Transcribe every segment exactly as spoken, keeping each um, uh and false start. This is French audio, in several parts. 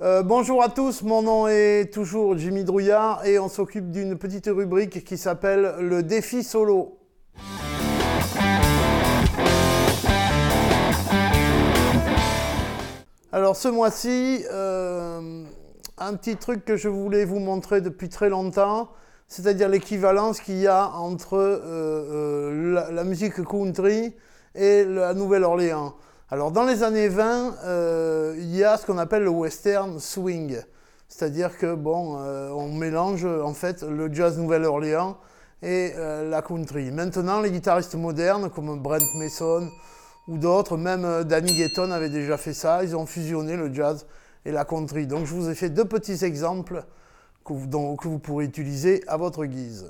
Euh, bonjour à tous, mon nom est toujours Jimmy Drouillard et on s'occupe d'une petite rubrique qui s'appelle le défi solo. Alors ce mois-ci, euh, un petit truc que je voulais vous montrer depuis très longtemps, c'est-à-dire l'équivalence qu'il y a entre euh, euh, la, la musique country et la Nouvelle-Orléans. Alors dans les années vingt, euh, il y a ce qu'on appelle le western swing, c'est-à-dire que bon, euh, on mélange en fait le jazz Nouvelle-Orléans et euh, la country. Maintenant, les guitaristes modernes comme Brent Mason ou d'autres, même euh, Danny Gatton avait déjà fait ça, ils ont fusionné le jazz et la country. Donc je vous ai fait deux petits exemples que vous, dont, que vous pourrez utiliser à votre guise.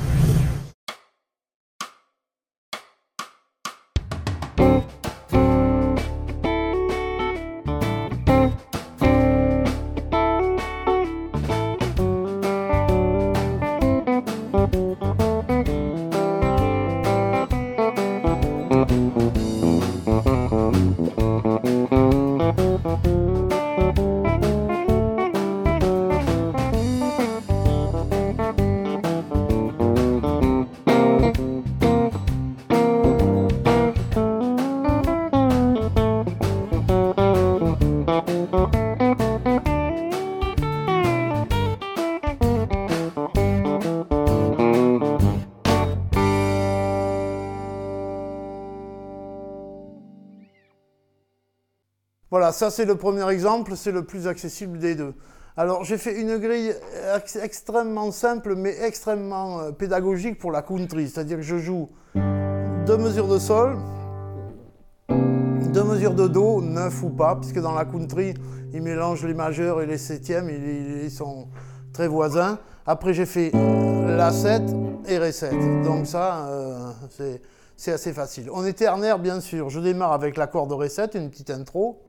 Voilà, ça c'est le premier exemple, c'est le plus accessible des deux. Alors j'ai fait une grille ex extrêmement simple mais extrêmement euh, pédagogique pour la country, c'est-à-dire que je joue deux mesures de sol, deux mesures de do, neuf ou pas, puisque dans la country, ils mélangent les majeurs et les septièmes, ils, ils sont très voisins. Après j'ai fait la sept et ré sept, donc ça euh, c'est... C'est assez facile. On est ternaire, bien sûr. Je démarre avec l'accord de ré sept, une petite intro.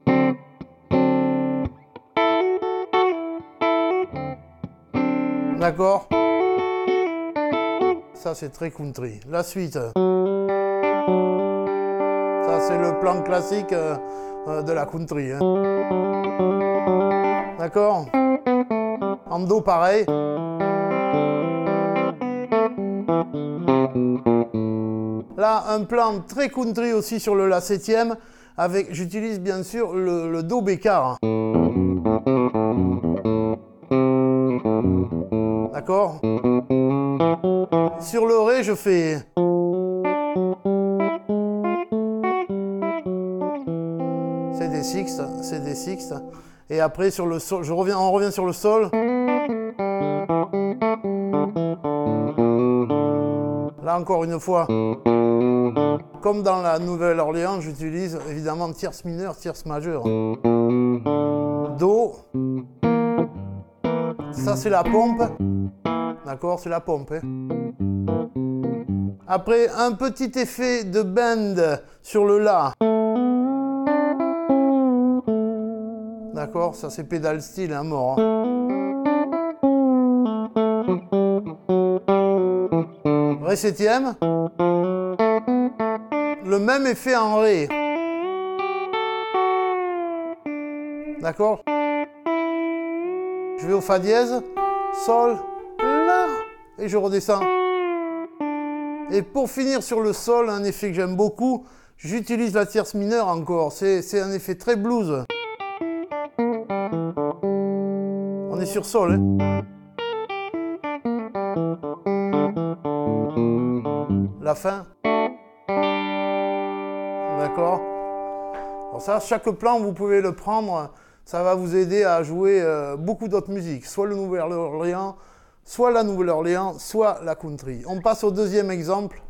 D'accord? Ça, c'est très country. La suite. Ça, c'est le plan classique euh, de la country. Hein. D'accord? En do, pareil. Là, un plan très country aussi sur le la septième, avec, j'utilise bien sûr le, le do bécard. D'accord? Sur le ré, je fais... C'est des sixtes, c'est des sixtes. Et après, sur le sol, je reviens, on revient sur le sol. Là, encore une fois... Comme dans la Nouvelle-Orléans, j'utilise évidemment tierce mineure, tierce majeure. Do. Ça, c'est la pompe. D'accord, c'est la pompe. Hein. Après, un petit effet de bend sur le La. D'accord, ça, c'est pédale style, hein, mort. Hein. Ré septième. Le même effet en ré. D'accord? Je vais au fa dièse, sol, la, et je redescends. Et pour finir sur le sol, un effet que j'aime beaucoup, j'utilise la tierce mineure encore. C'est un effet très blues. On est sur sol, hein? La fin. D'accord? Alors ça, chaque plan, vous pouvez le prendre, ça va vous aider à jouer euh, beaucoup d'autres musiques, soit le Nouvelle-Orléans, soit la Nouvelle-Orléans, soit la country. On passe au deuxième exemple.